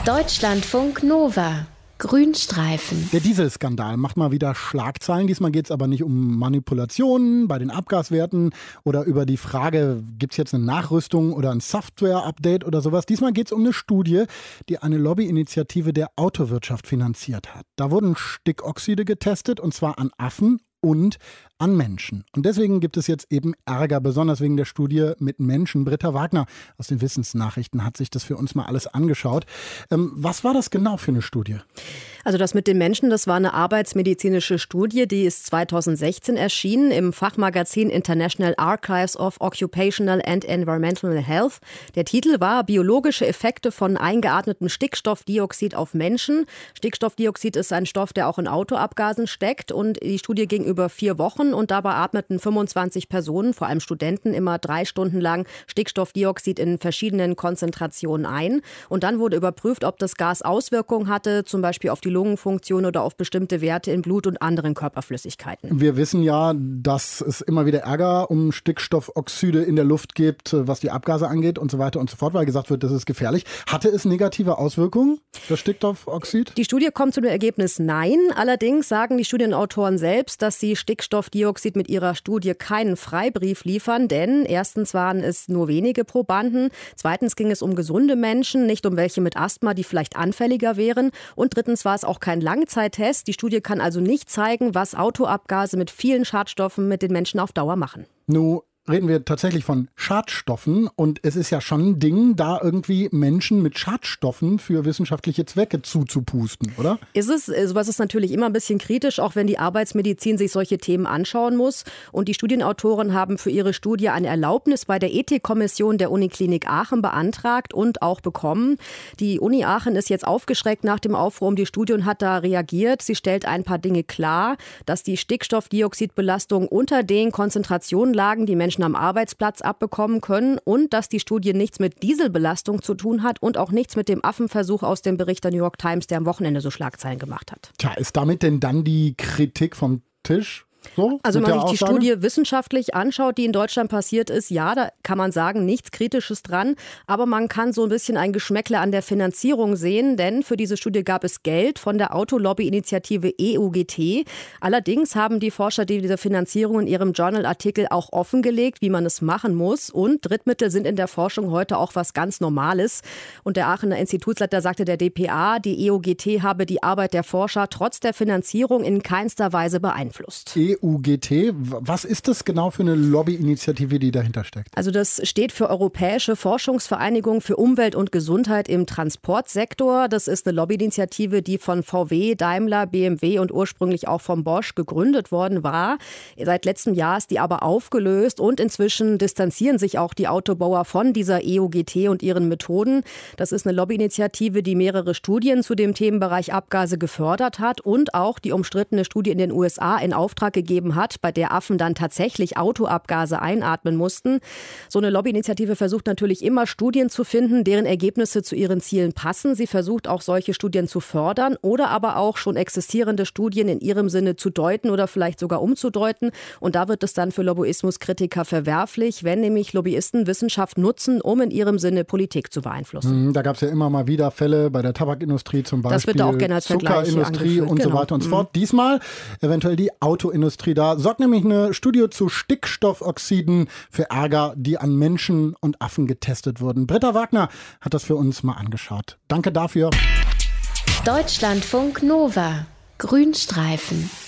Deutschlandfunk Nova. Grünstreifen. Der Dieselskandal macht mal wieder Schlagzeilen. Diesmal geht es aber nicht um Manipulationen bei den Abgaswerten oder über die Frage, gibt es jetzt eine Nachrüstung oder ein Software-Update oder sowas. Diesmal geht es um eine Studie, die eine Lobbyinitiative der Autowirtschaft finanziert hat. Da wurden Stickoxide getestet, und zwar an Affen und an Menschen. Und deswegen gibt es jetzt eben Ärger, besonders wegen der Studie mit Menschen. Britta Wagner aus den Wissensnachrichten hat sich das für uns mal alles angeschaut. Was war das genau für eine Studie? Also das mit den Menschen, das war eine arbeitsmedizinische Studie, die ist 2016 erschienen im Fachmagazin International Archives of Occupational and Environmental Health. Der Titel war Biologische Effekte von eingeatmetem Stickstoffdioxid auf Menschen. Stickstoffdioxid ist ein Stoff, der auch in Autoabgasen steckt, und die Studie ging über 4 Wochen und dabei atmeten 25 Personen, vor allem Studenten, immer 3 Stunden lang Stickstoffdioxid in verschiedenen Konzentrationen ein. Und dann wurde überprüft, ob das Gas Auswirkungen hatte, zum Beispiel auf die Lungenfunktion oder auf bestimmte Werte in Blut und anderen Körperflüssigkeiten. Wir wissen ja, dass es immer wieder Ärger um Stickstoffoxide in der Luft gibt, was die Abgase angeht und so weiter und so fort, weil gesagt wird, das ist gefährlich. Hatte es negative Auswirkungen, das Stickstoffoxid? Die Studie kommt zu dem Ergebnis nein. Allerdings sagen die Studienautoren selbst, dass sie Stickstoffdioxid mit ihrer Studie keinen Freibrief liefern, denn erstens waren es nur wenige Probanden, zweitens ging es um gesunde Menschen, nicht um welche mit Asthma, die vielleicht anfälliger wären, und drittens war es auch kein Langzeittest. Die Studie kann also nicht zeigen, was Autoabgase mit vielen Schadstoffen mit den Menschen auf Dauer machen. Nun reden wir tatsächlich von Schadstoffen, und es ist ja schon ein Ding, da irgendwie Menschen mit Schadstoffen für wissenschaftliche Zwecke zuzupusten, oder? Ist es. Sowas ist natürlich immer ein bisschen kritisch, auch wenn die Arbeitsmedizin sich solche Themen anschauen muss. Und die Studienautoren haben für ihre Studie eine Erlaubnis bei der Ethikkommission der Uniklinik Aachen beantragt und auch bekommen. Die Uni Aachen ist jetzt aufgeschreckt nach dem Aufruhr um die Studie und hat da reagiert. Sie stellt ein paar Dinge klar, dass die Stickstoffdioxidbelastung unter den Konzentrationen lagen, die Menschen am Arbeitsplatz abbekommen können, und dass die Studie nichts mit Dieselbelastung zu tun hat und auch nichts mit dem Affenversuch aus dem Bericht der New York Times, der am Wochenende so Schlagzeilen gemacht hat. Tja, ist damit denn dann die Kritik vom Tisch? So, also wenn man sich die Studie wissenschaftlich anschaut, die in Deutschland passiert ist, ja, da kann man sagen, nichts Kritisches dran. Aber man kann so ein bisschen ein Geschmäckle an der Finanzierung sehen, denn für diese Studie gab es Geld von der Autolobby-Initiative EUGT. Allerdings haben die Forscher diese Finanzierung in ihrem Journal-Artikel auch offengelegt, wie man es machen muss. Und Drittmittel sind in der Forschung heute auch was ganz Normales. Und der Aachener Institutsleiter sagte der dpa, die EUGT habe die Arbeit der Forscher trotz der Finanzierung in keinster Weise beeinflusst. EUGT, was ist das genau für eine Lobbyinitiative, die dahinter steckt? Also das steht für Europäische Forschungsvereinigung für Umwelt und Gesundheit im Transportsektor. Das ist eine Lobbyinitiative, die von VW, Daimler, BMW und ursprünglich auch von Bosch gegründet worden war. Seit letztem Jahr ist die aber aufgelöst, und inzwischen distanzieren sich auch die Autobauer von dieser EUGT und ihren Methoden. Das ist eine Lobbyinitiative, die mehrere Studien zu dem Themenbereich Abgase gefördert hat und auch die umstrittene Studie in den USA in Auftrag gegeben hat, bei der Affen dann tatsächlich Autoabgase einatmen mussten. So eine Lobbyinitiative versucht natürlich immer, Studien zu finden, deren Ergebnisse zu ihren Zielen passen. Sie versucht auch, solche Studien zu fördern oder aber auch schon existierende Studien in ihrem Sinne zu deuten oder vielleicht sogar umzudeuten. Und da wird es dann für Lobbyismuskritiker verwerflich, wenn nämlich Lobbyisten Wissenschaft nutzen, um in ihrem Sinne Politik zu beeinflussen. Da gab es ja immer mal wieder Fälle bei der Tabakindustrie zum Beispiel, das wird auch gerne als Zuckerindustrie und so weiter und so fort. Diesmal eventuell die Autoindustrie. Da sorgt nämlich eine Studie zu Stickstoffoxiden für Ärger, die an Menschen und Affen getestet wurden. Britta Wagner hat das für uns mal angeschaut. Danke dafür. Deutschlandfunk Nova. Grünstreifen.